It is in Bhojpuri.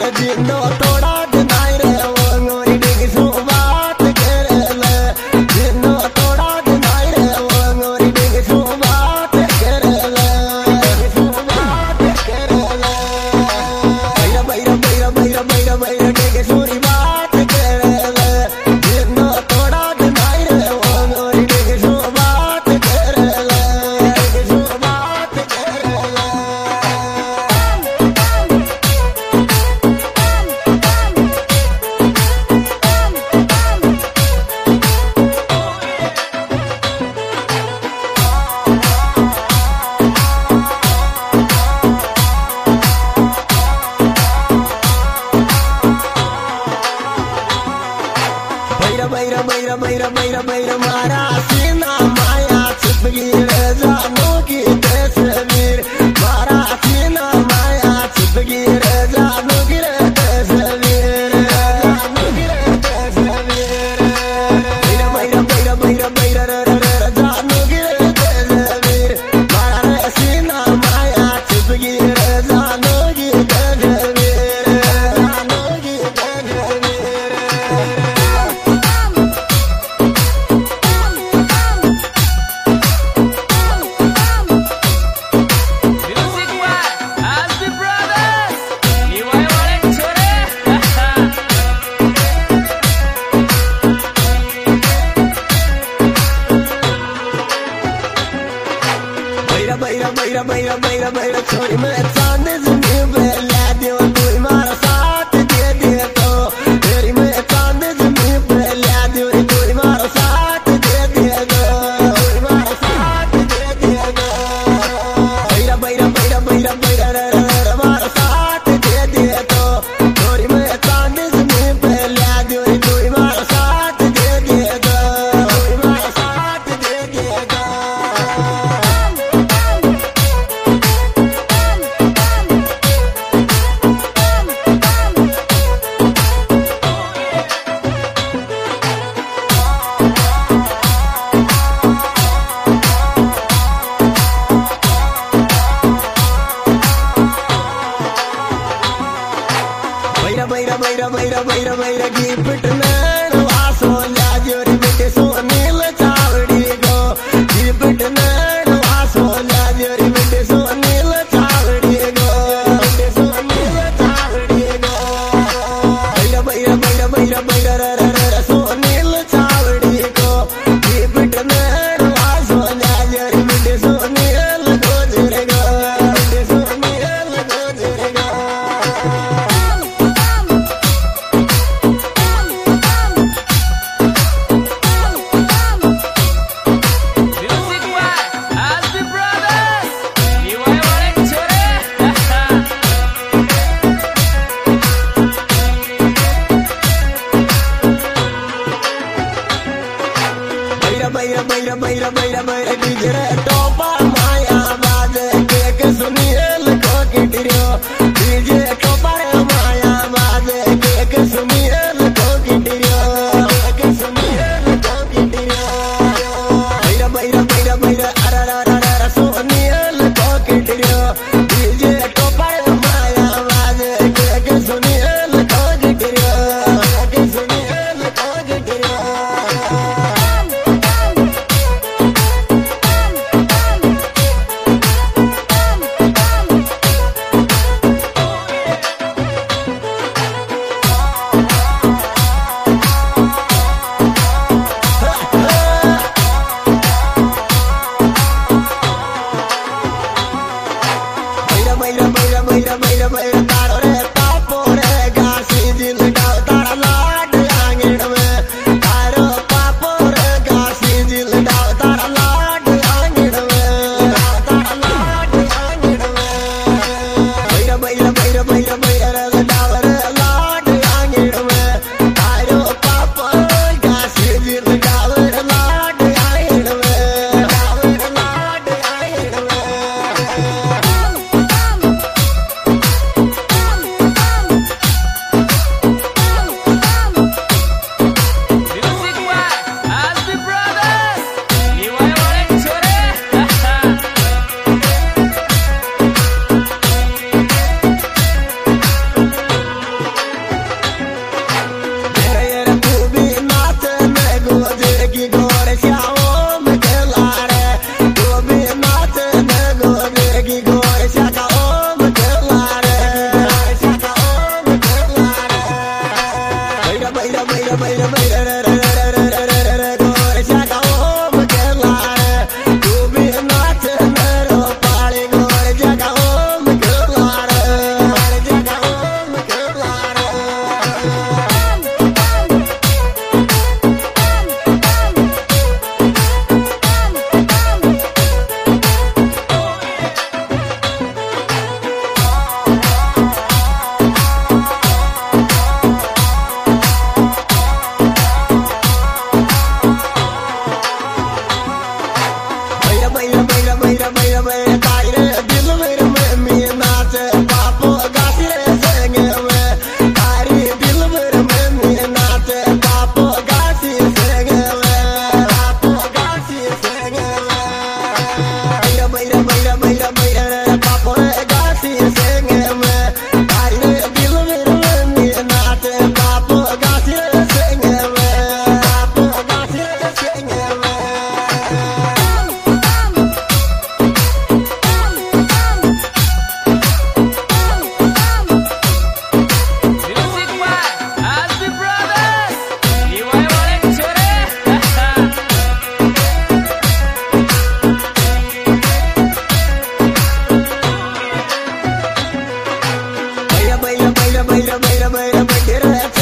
जिंदो थोड़ा दिनाई रे वो गोरी डिग सो बात करे ले जिंदो थोड़ा दिनाई रे वो गोरी डिग सो बात करे ले सो बात करे ले बैरा बैरा बैरा बैरा बैरा बैरा डिग सोरी बात करे ले जिंदो थोड़ा दिनाई रे वो गोरी डिग सो बात करे ले सो बात करे ले बैरा बैरा बैरा बैरा बैरा मारा सीना माया छिपगी रे जानू की तस्वीर मारा सीना माया छिपगी रे जानू की रे तस्वीर जानू की रे तस्वीर बैरा बैरा बैरा बैरा बैरा रे रे जानू की रे तस्वीर मारा रे सीना माया छिपगी रे जानू की तस्वीर जानू की तस्वीर बैरा बैरा बैरा बैरा बैरा छोरी मैं चांद ज़मीन पे ला दियो कोई मारा साथ दे दे तो तेरी मैं चांद ज़मीन पे ला दियो कोई मारा साथ दे दे तो कोई मारा साथ दे दे तो बैरा बैरा बैरा बैरा बैरा रे रे मारा साथ दे दे तो तेरी मैं चांद ज़मीन पे ला दियो कोई मारा साथ दे दे तो कोई मारा साथ दे दे तो बैरा बैरा बैरा बैरा बैरा गिफ्ट नैन वासो लाजोरी बेटे सो नील चावड़ी गो गिफ्ट नैन वासो लाजोरी बेटे सो नील चावड़ी गो बेटे सो नील चावड़ी गो बैरा बैरा बैरा बैरा बैरा रे रे सो नील चावड़ी गो गिफ्ट नैन वासो लाजोरी बेटे सो नील गोजरे गो बेटे सो नील गोजरे गो मेरा मेरा मेरा